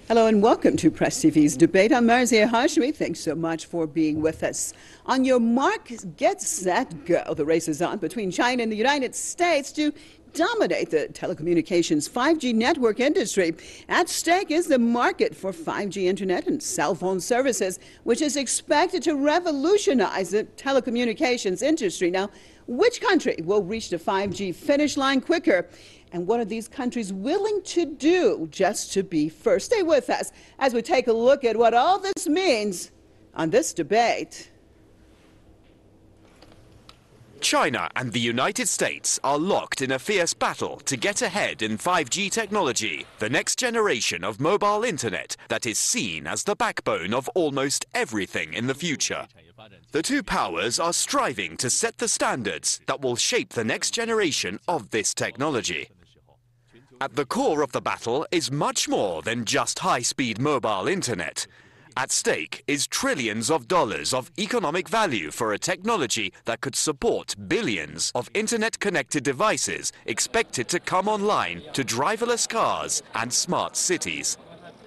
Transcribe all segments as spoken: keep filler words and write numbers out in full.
Hello and welcome to Press T V's debate. I'm Marzia Hashmi. Thanks so much for being with us. On your mark, get set, go. The race is on between China and the United States to dominate the telecommunications five G network industry. At stake is the market for five G internet and cell phone services, which is expected to revolutionize the telecommunications industry. Now, which country will reach the five G finish line quicker? And what are these countries willing to do just to be first? Stay with us as we take a look at what all this means on this debate. China and the United States are locked in a fierce battle to get ahead in five G technology, the next generation of mobile internet that is seen as the backbone of almost everything in the future. The two powers are striving to set the standards that will shape the next generation of this technology. At the core of the battle is much more than just high-speed mobile internet. At stake is trillions of dollars of economic value for a technology that could support billions of internet-connected devices expected to come online to driverless cars and smart cities.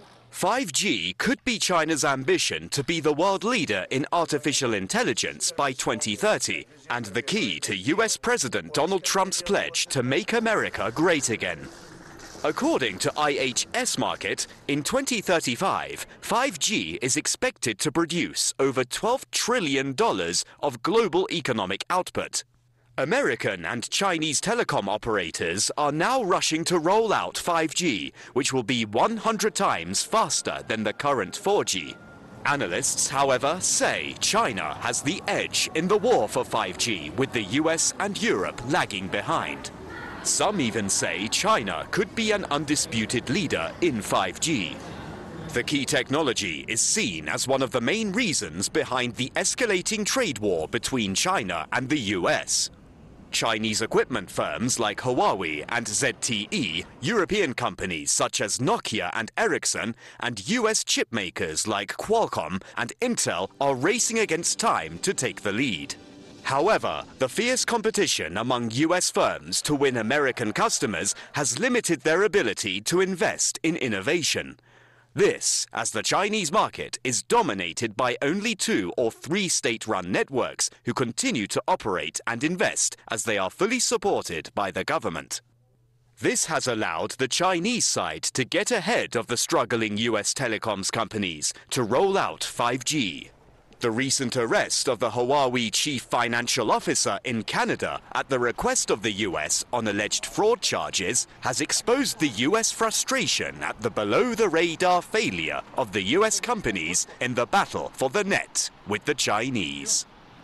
five G could be China's ambition to be the world leader in artificial intelligence by twenty thirty, and the key to U S President Donald Trump's pledge to make America great again. According to I H S Markit, in twenty thirty-five, five G is expected to produce over twelve trillion dollars of global economic output. American and Chinese telecom operators are now rushing to roll out five G, which will be one hundred times faster than the current four G. Analysts, however, say China has the edge in the war for five G, with the U S and Europe lagging behind. Some even say China could be an undisputed leader in five G. The key technology is seen as one of the main reasons behind the escalating trade war between China and the U S. Chinese equipment firms like Huawei and Z T E, European companies such as Nokia and Ericsson, and U S chip makers like Qualcomm and Intel are racing against time to take the lead. However, the fierce competition among U S firms to win American customers has limited their ability to invest in innovation. This, as the Chinese market is dominated by only two or three state-run networks who continue to operate and invest as they are fully supported by the government. This has allowed the Chinese side to get ahead of the struggling U S telecoms companies to roll out five G. The recent arrest of the Huawei chief financial officer in Canada at the request of the U S on alleged fraud charges has exposed the U S frustration at the below-the-radar failure of the U S companies in the battle for the net with the Chinese.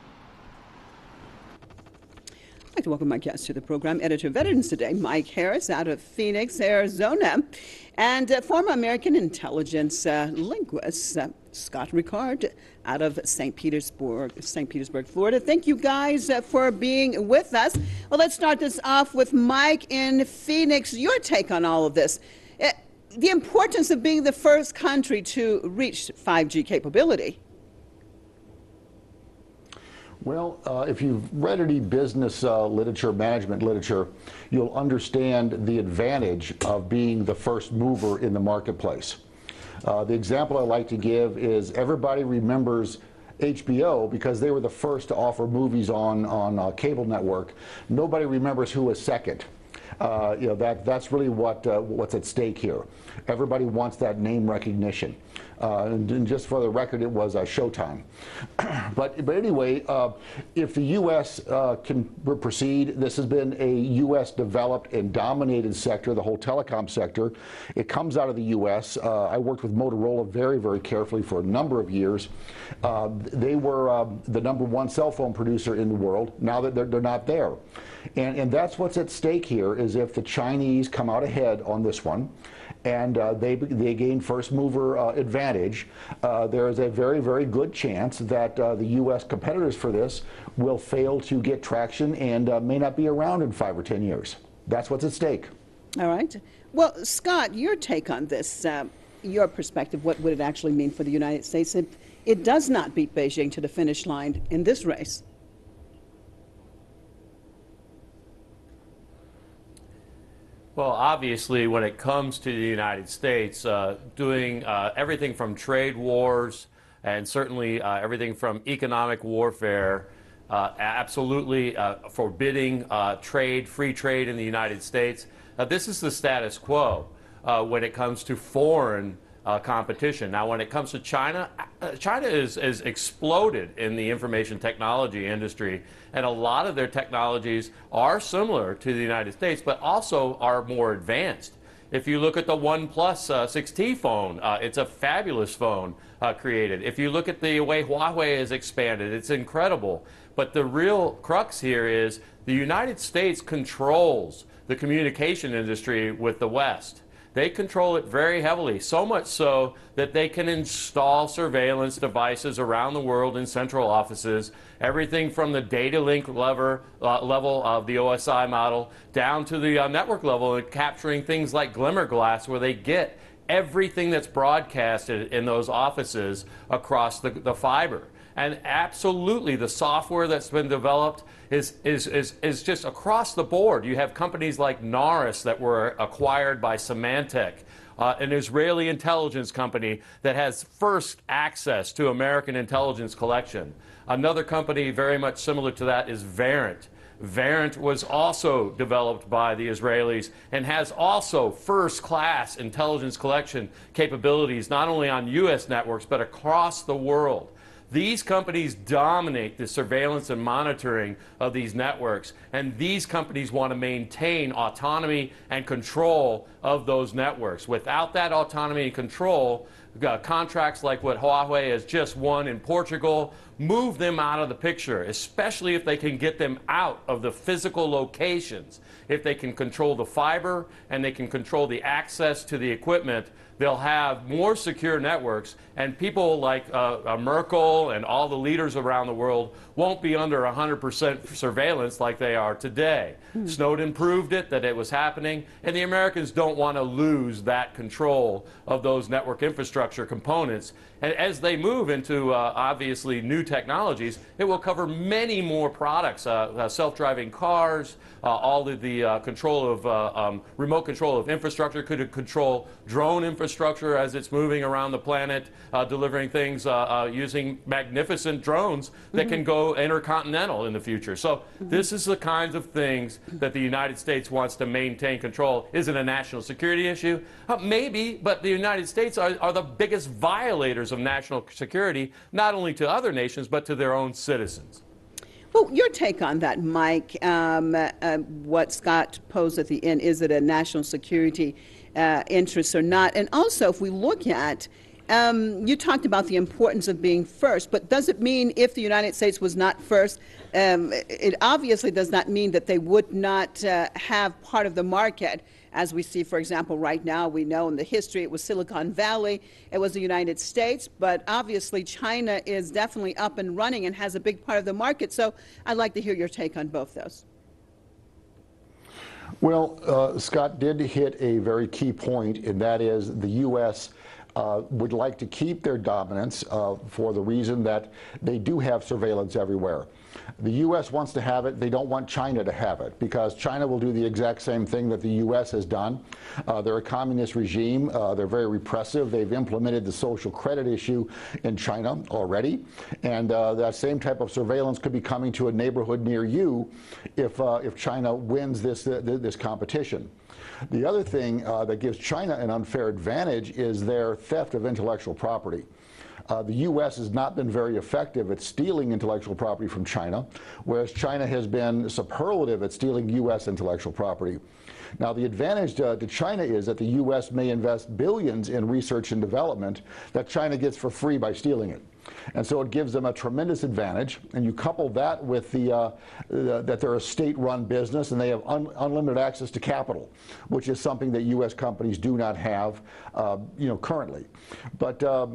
I'd like to welcome my guest to the program, Editor of Veterans Today, Mike Harris out of Phoenix, Arizona, and uh, former American intelligence uh, linguist, uh, Scott Ricard out of Saint Petersburg, Saint Petersburg, Florida. Thank you guys uh, for being with us. Well, let's start this off with Mike in Phoenix. Your take on all of this. Uh, the importance of being the first country to reach five G capability. Well, uh, if you've read any business uh, literature, management literature, you'll understand the advantage of being the first mover in the marketplace. Uh, the example I like to give is everybody remembers H B O because they were the first to offer movies on, on a cable network. Nobody remembers who was second. Uh, you know, that, that's really what, uh, what's at stake here. Everybody wants that name recognition. Uh, and, and just for the record, it was uh, Showtime. but, but anyway, uh, if the U S uh, can proceed, this has been a U S developed and dominated sector, the whole telecom sector. It comes out of the U S. Uh, I worked with Motorola very, very carefully for a number of years. Uh, they were uh, the number one cell phone producer in the world. Now that they're, they're not there. And, and that's what's at stake here, is if the Chinese come out ahead on this one, and uh, they, they gain first mover uh, advantage, uh, there is a very, very good chance that uh, the U S competitors for this will fail to get traction and uh, may not be around in five or ten years. That's what's at stake. All right. Well, Scott, your take on this, uh, your perspective, what would it actually mean for the United States if it does not beat Beijing to the finish line in this race? Well, obviously, when it comes to the United States, uh, doing uh, everything from trade wars and certainly uh, everything from economic warfare, uh, absolutely uh, forbidding uh, trade, free trade in the United States. Uh, this is the status quo uh, when it comes to foreign uh, competition. Now, when it comes to China, uh, China is, is exploded in the information technology industry, and a lot of their technologies are similar to the United States, but also are more advanced. If you look at the OnePlus uh, six T phone, uh, it's a fabulous phone uh, created. If you look at the way Huawei has expanded, it's incredible. But the real crux here is the United States controls the communication industry with the West. They control it very heavily, so much so that they can install surveillance devices around the world in central offices, everything from the data link lever, uh, level of the O S I model down to the uh, network level, and capturing things like Glimmerglass, where they get everything that's broadcasted in those offices across the, the fiber. And absolutely, the software that's been developed is, is, is, is just across the board. You have companies like Narus that were acquired by Symantec, uh, an Israeli intelligence company that has first access to American intelligence collection. Another company very much similar to that is Verint. Verint was also developed by the Israelis and has also first-class intelligence collection capabilities, not only on U S networks, but across the world. These companies dominate the surveillance and monitoring of these networks, and these companies want to maintain autonomy and control of those networks. Without that autonomy and control, uh, contracts like what Huawei has just won in Portugal move them out of the picture, especially if they can get them out of the physical locations. If they can control the fiber and they can control the access to the equipment, they'll have more secure networks, and people like uh, uh, Merkel and all the leaders around the world won't be under one hundred percent surveillance like they are today. Mm. Snowden proved it, that it was happening, and the Americans don't want to lose that control of those network infrastructure components. And as they move into, uh, obviously, new technologies, it will cover many more products, uh, uh, self-driving cars, uh, all of the uh, control of, uh, um, remote control of infrastructure, could control drone infrastructure as it's moving around the planet, uh, delivering things uh, uh, using magnificent drones that mm-hmm. can go intercontinental in the future. So mm-hmm. this is the kinds of things that the United States wants to maintain control. Is it a national security issue? Uh, maybe, but the United States are, are the biggest violators of national security, not only to other nations, but to their own citizens. Well, your take on that, Mike, um, uh, what Scott posed at the end, is it a national security uh, interest or not? And also, if we look at, um, you talked about the importance of being first, but does it mean if the United States was not first, um, it obviously does not mean that they would not uh, have part of the market? As we see, for example, right now, we know in the history it was Silicon Valley, it was the United States, but obviously China is definitely up and running and has a big part of the market. So I'd like to hear your take on both those. Well, uh, Scott did hit a very key point, and that is the U S Uh, would like to keep their dominance uh, for the reason that they do have surveillance everywhere. The U S wants to have it. They don't want China to have it, because China will do the exact same thing that the U S has done. Uh, they're a communist regime. Uh, they're very repressive. They've implemented the social credit issue in China already. And uh, that same type of surveillance could be coming to a neighborhood near you if, uh, if China wins this, uh, this competition. The other thing uh, that gives China an unfair advantage is their theft of intellectual property. Uh, the U S has not been very effective at stealing intellectual property from China, whereas China has been superlative at stealing U S intellectual property. Now, the advantage to, to China is that the U S may invest billions in research and development that China gets for free by stealing it. And so it gives them a tremendous advantage. And you couple that with the, uh, uh, that they're a state-run business and they have un unlimited access to capital, which is something that U S companies do not have, uh, you know, currently. But um,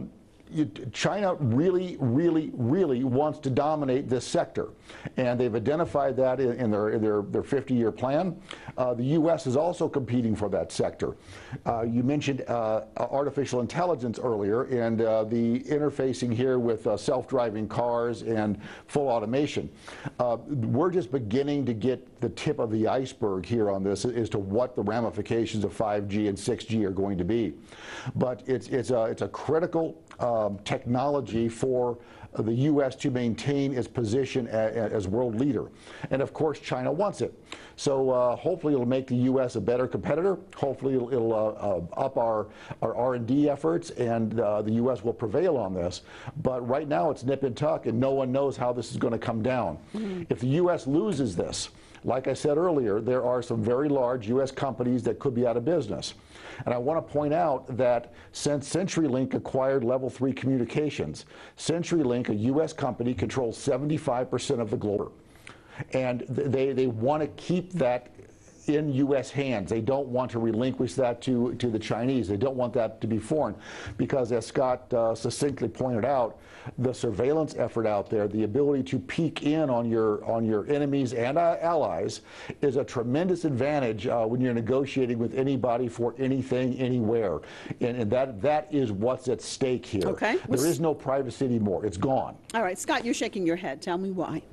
you, China really, really, really wants to dominate this sector, and they've identified that in, in their in their their fifty-year plan. Uh, the U S is also competing for that sector. Uh, you mentioned uh, artificial intelligence earlier, and uh, the interfacing here with uh, self-driving cars and full automation. Uh, we're just beginning to get the tip of the iceberg here on this as to what the ramifications of five G and six G are going to be. But it's it's a it's a critical um, technology for the U S to maintain its position as, as world leader. And of course, China wants it. So uh, hopefully it'll make the U S a better competitor. Hopefully it'll, it'll uh, uh, up our, our R and D efforts, and uh, the U S will prevail on this. But right now it's nip and tuck, and no one knows how this is going to come down. Mm-hmm. If the U S loses this, like I said earlier, there are some very large U S companies that could be out of business. And I want to point out that since CenturyLink acquired Level three Communications, CenturyLink, a U S company, controls seventy-five percent of the global. And they, they want to keep that in U S hands. They don't want to relinquish that to, to the Chinese. They don't want that to be foreign, because as Scott uh, succinctly pointed out, the surveillance effort out there, the ability to peek in on your on your enemies and uh, allies, is a tremendous advantage uh, when you're negotiating with anybody for anything, anywhere. And, and that that is what's at stake here. Okay. There is no privacy anymore. It's gone. All right, Scott, you're shaking your head. Tell me why.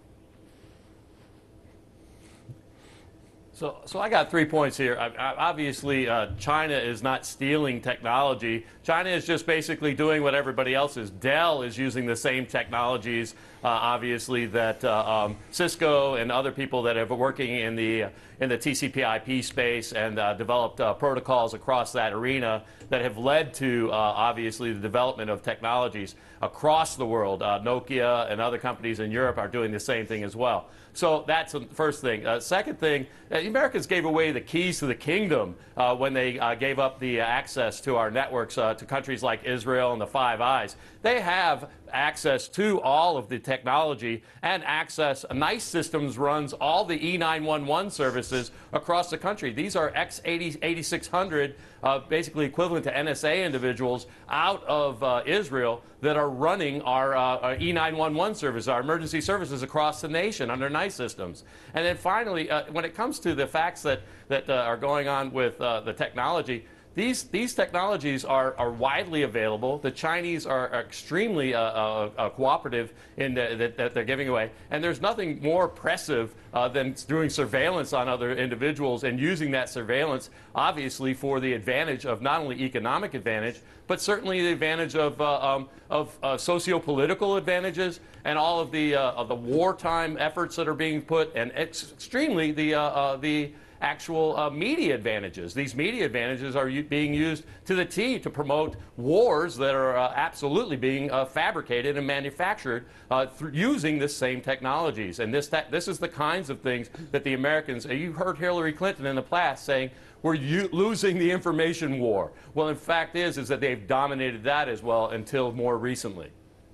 So, so I got three points here. I, I, obviously, uh, China is not stealing technology. China is just basically doing what everybody else is. Dell is using the same technologies, uh, obviously, that uh, um, Cisco and other people that have been working in the in the T C P I P space and uh, developed uh, protocols across that arena that have led to, uh, obviously, the development of technologies across the world. Uh, Nokia and other companies in Europe are doing the same thing as well. So that's the first thing. Uh, second thing, uh, the Americans gave away the keys to the kingdom uh, when they uh, gave up the access to our networks uh, to countries like Israel and the Five Eyes. They have access to all of the technology and access. NICE Systems runs all the E nine one one services across the country. These are X eighty-six hundred, uh, basically equivalent to N S A individuals out of uh, Israel that are running our, uh, our E nine one one service, our emergency services across the nation under NICE Systems. And then finally, uh, when it comes to the facts that, that uh, are going on with uh, the technology, These, these technologies are, are widely available. The Chinese are, are extremely uh, uh, uh, cooperative in the, that, that they're giving away. And there's nothing more oppressive uh, than doing surveillance on other individuals and using that surveillance, obviously, for the advantage of not only economic advantage, but certainly the advantage of, uh, um, of uh, socio-political advantages and all of the, uh, of the wartime efforts that are being put, and ex extremely the, uh, uh, the actual uh, media advantages. These media advantages are being used to the T to promote wars that are uh, absolutely being uh, fabricated and manufactured uh, using the same technologies. And this, this is the kinds of things that the Americans, uh, you heard Hillary Clinton in the past saying, we're losing the information war. Well, in fact is, is that they've dominated that as well until more recently.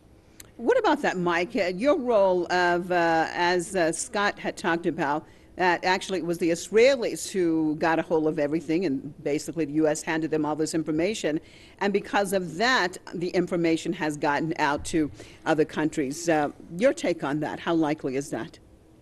What about that, Mike? Uh, your role of, uh, as uh, Scott had talked about, that actually it was the Israelis who got a hold of everything, and basically the U S handed them all this information. And because of that, the information has gotten out to other countries. Uh, your take on that, how likely is that?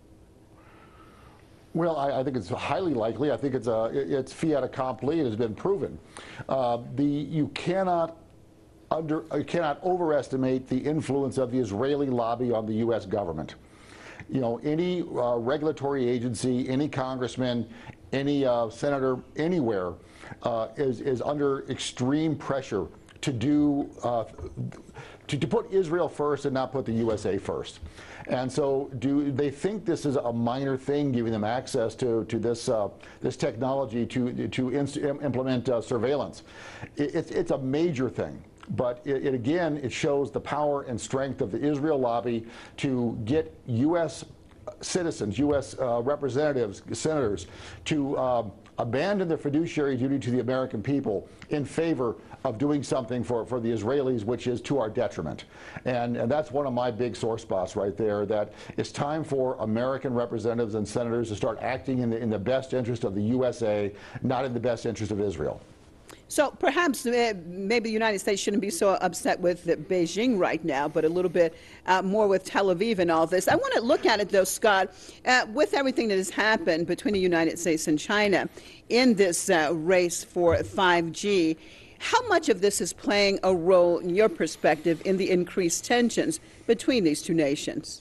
Well, I, I think it's highly likely. I think it's, a, it's fiat accompli. It has been proven. Uh, the, you cannot under, you cannot overestimate the influence of the Israeli lobby on the U S government. You know, any uh, regulatory agency, any congressman, any uh, senator, anywhere uh, is, is under extreme pressure to do uh, to, to put Israel first and not put the U S A first. And so, do they think this is a minor thing, giving them access to to this uh, this technology to to implement uh, surveillance? It, it's it's a major thing. But it, it again, it shows the power and strength of the Israel lobby to get U S citizens, U S uh, representatives, senators, to uh, abandon their fiduciary duty to the American people in favor of doing something for, for the Israelis, which is to our detriment. And, and that's one of my big sore spots right there, that it's time for American representatives and senators to start acting in the, in the best interest of the U S A, not in the best interest of Israel. So perhaps uh, maybe the United States shouldn't be so upset with uh, Beijing right now, but a little bit uh, more with Tel Aviv and all this. I want to look at it, though, Scott, uh, with everything that has happened between the United States and China in this uh, race for five G. How much of this is playing a role, in your perspective, in the increased tensions between these two nations?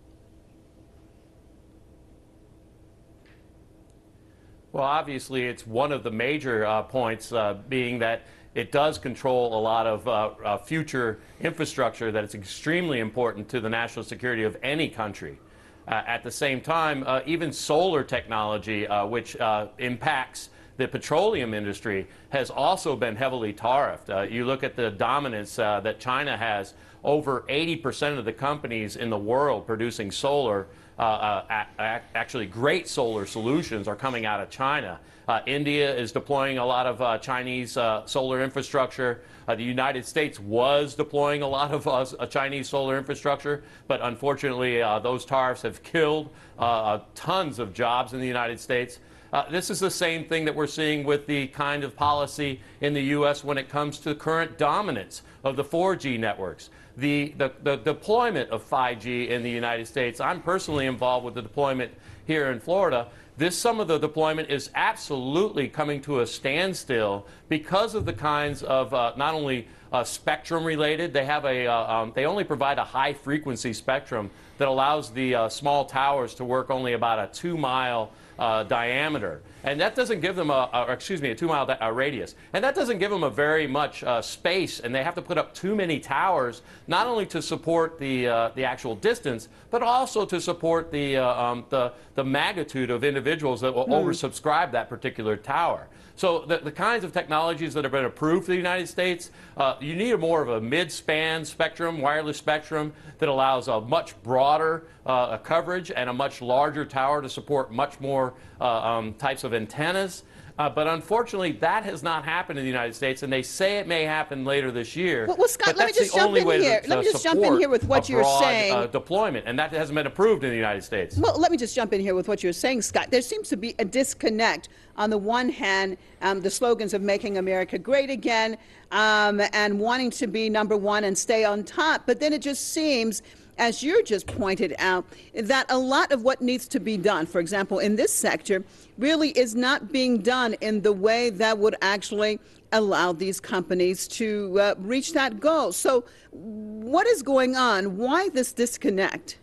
Well, obviously, it's one of the major uh, points uh, being that it does control a lot of uh, uh, future infrastructure that is extremely important to the national security of any country. Uh, at the same time, uh, even solar technology, uh, which uh, impacts the petroleum industry, has also been heavily tariffed. Uh, you look at the dominance uh, that China has. Over eighty percent of the companies in the world producing solar, uh, uh, a actually great solar solutions, are coming out of China. Uh, India is deploying a lot of uh, Chinese uh, solar infrastructure. Uh, the United States was deploying a lot of uh, Chinese solar infrastructure, but unfortunately uh, those tariffs have killed uh, tons of jobs in the United States. Uh, this is the same thing that we're seeing with the kind of policy in the U S when it comes to current dominance of the four G networks. The, the, the deployment of five G in the United States, I'm personally involved with the deployment here in Florida. This, some of the deployment is absolutely coming to a standstill because of the kinds of uh, not only uh, spectrum related, they have a, uh, um, they only provide a high frequency spectrum that allows the uh, small towers to work only about a two mile Uh, diameter, and that doesn't give them a, a excuse me, a two-mile uh, radius, and that doesn't give them a very much uh, space, and they have to put up too many towers, not only to support the uh, the actual distance, but also to support the uh, um, the the magnitude of individuals that will mm. oversubscribe that particular tower. So the, the kinds of technologies that have been approved for the United States, uh, you need a more of a mid-span spectrum, wireless spectrum, that allows a much broader uh, coverage and a much larger tower to support much more uh, um, types of antennas. Uh, but unfortunately, that has not happened in the United States, and they say it may happen later this year. Well, well Scott, let me just jump in here. To, let me just jump in here with what a you're broad, saying. Uh, deployment, and that hasn't been approved in the United States. Well, let me just jump in here with what you're saying, Scott. There seems to be a disconnect. On the one hand, um, the slogans of making America great again um, and wanting to be number one and stay on top, but then it just seems, as you just pointed out, that a lot of what needs to be done, for example, in this sector, really is not being done in the way that would actually allow these companies to uh, reach that goal. So what is going on? Why this disconnect?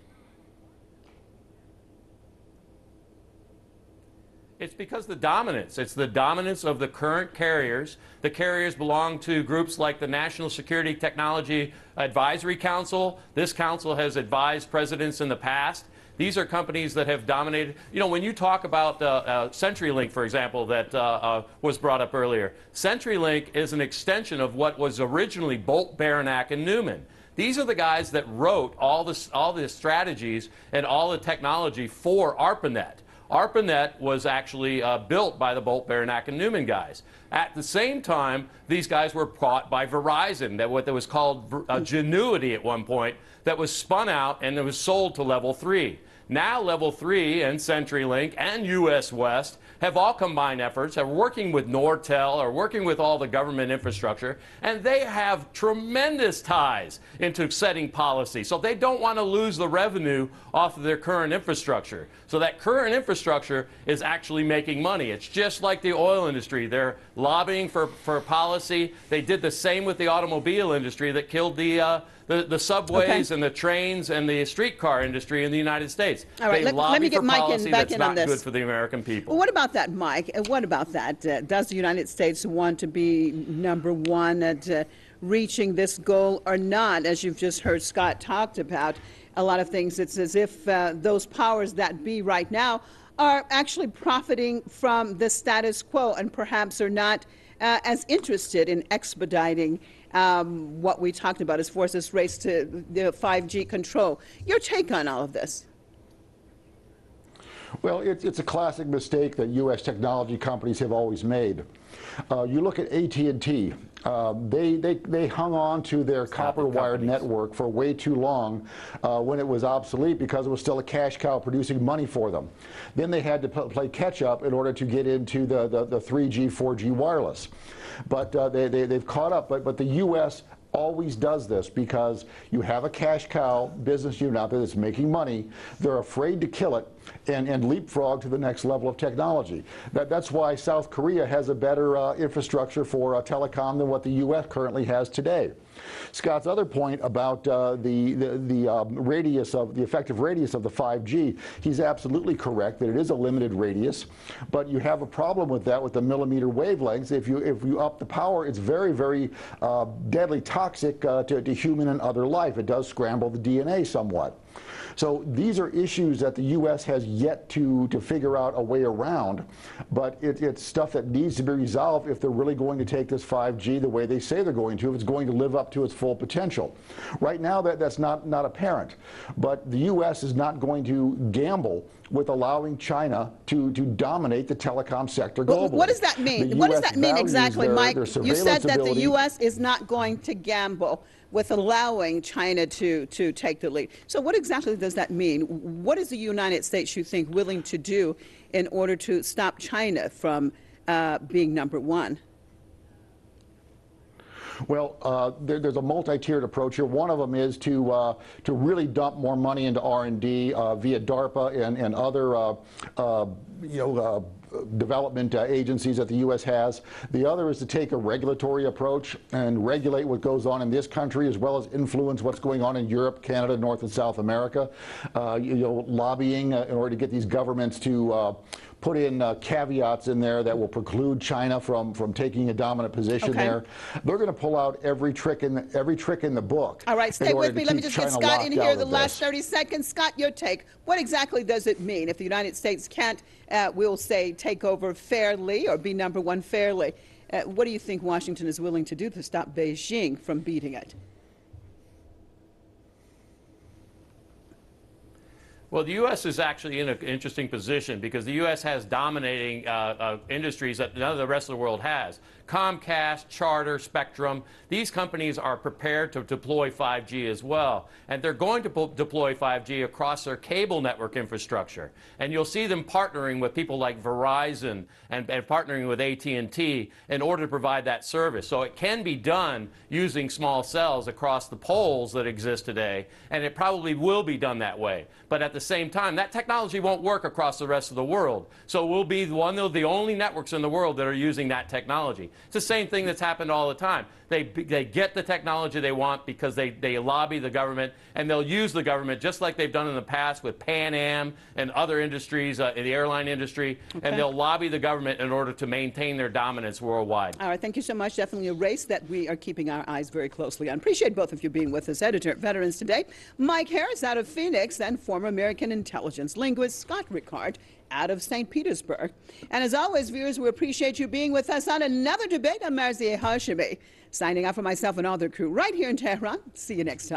It's because the dominance. It's the dominance of the current carriers. The carriers belong to groups like the National Security Technology Advisory Council. This council has advised presidents in the past. These are companies that have dominated. You know, when you talk about uh, uh, CenturyLink, for example, that uh, uh, was brought up earlier, CenturyLink is an extension of what was originally Bolt, Beranek, and Newman. These are the guys that wrote all the, all the strategies and all the technology for ARPANET. ARPANET was actually uh, built by the Bolt, Beranek, and Newman guys. At the same time, these guys were bought by Verizon, that what that was called uh, Genuity at one point, that was spun out and it was sold to Level three. Now Level three and CenturyLink and U S West have all combined efforts, are working with Nortel, are working with all the government infrastructure, and they have tremendous ties into setting policy. So they don't want to lose the revenue off of their current infrastructure. So that current infrastructure is actually making money. It's just like the oil industry. They're lobbying for, for policy. They did the same with the automobile industry that killed the uh, The, the subways okay. and the trains and the streetcar industry in the United States. All right, they let, lobby let me get for Mike policy in, back that's in not on this. good for the American people. Well, what about that, Mike? Uh, What about that? Uh, does the United States want to be number one at uh, reaching this goal or not? As you've just heard Scott talked about a lot of things, it's as if uh, those powers that be right now are actually profiting from the status quo and perhaps are not uh, as interested in expediting Um, what we talked about as far as this race to the five G control. Your take on all of this? Well, it's, it's a classic mistake that U S technology companies have always made. Uh, you look at A T and T. Uh, they, they, they hung on to their copper-wired network for way too long uh, when it was obsolete because it was still a cash cow producing money for them. Then they had to play catch-up in order to get into the, the, the three G, four G wireless. But uh, they, they, they've caught up. But, but the U S always does this because you have a cash cow business unit out there that's making money. They're afraid to kill it and, and leapfrog to the next level of technology. That, that's why South Korea has a better uh, infrastructure for uh, telecom than what the U S currently has today. Scott's other point about uh, the, the, the um, radius of the effective radius of the five G, he's absolutely correct that it is a limited radius, but you have a problem with that with the millimeter wavelengths. If you, if you up the power, it's very, very uh, deadly toxic uh, to, to human and other life. It does scramble the D N A somewhat. So these are issues that the U S has yet to, to figure out a way around, but it, it's stuff that needs to be resolved if they're really going to take this five G the way they say they're going to, if it's going to live up to its full potential. Right now, that, that's not, not apparent, but the U S is not going to gamble with allowing China to, to dominate the telecom sector globally. What does that mean? What does that mean exactly, their, Mike? Their you said that ability. The U S is not going to gamble with allowing China to, to take the lead. So what exactly does that mean? What is the United States, you think, willing to do in order to stop China from uh, being number one? Well, uh, there, there's a multi-tiered approach here. One of them is to uh, to really dump more money into R and D uh, via DARPA and, and other uh, uh, you know uh, development uh, agencies that the U S has. The other is to take a regulatory approach and regulate what goes on in this country as well as influence what's going on in Europe, Canada, North and South America. Uh, you know, lobbying uh, in order to get these governments to uh, put in uh, caveats in there that will preclude China from from taking a dominant position okay. there. They're going to pull out every trick in the, every trick in the book. All right, stay with me. Let me just China get Scott in here the last thirty seconds. Scott, your take. What exactly does it mean if the United States can't, uh, we'll say, take over fairly or be number one fairly? Uh, what do you think Washington is willing to do to stop Beijing from beating it? Well, the U S is actually in an interesting position because the U S has dominating uh, uh, industries that none of the rest of the world has. Comcast, Charter, Spectrum, these companies are prepared to deploy five G as well. And they're going to deploy five G across their cable network infrastructure. And you'll see them partnering with people like Verizon and, and partnering with A T and T in order to provide that service. So it can be done using small cells across the poles that exist today, and it probably will be done that way. But at the same time, that technology won't work across the rest of the world. So we'll be one of the only networks in the world that are using that technology. It's the same thing that's happened all the time. They, they get the technology they want because they, they lobby the government, and they'll use the government just like they've done in the past with Pan Am and other industries uh, in the airline industry, okay. and they'll lobby the government in order to maintain their dominance worldwide. All right, thank you so much. Definitely a race that we are keeping our eyes very closely on. Appreciate both of you being with us. Editor at Veterans Today, Mike Harris out of Phoenix, and former American intelligence linguist Scott Ricard out of Saint Petersburg. And as always, viewers, we appreciate you being with us on another debate. I'm Marzieh Hashemi, signing off for myself and all the crew right here in Tehran. See you next time.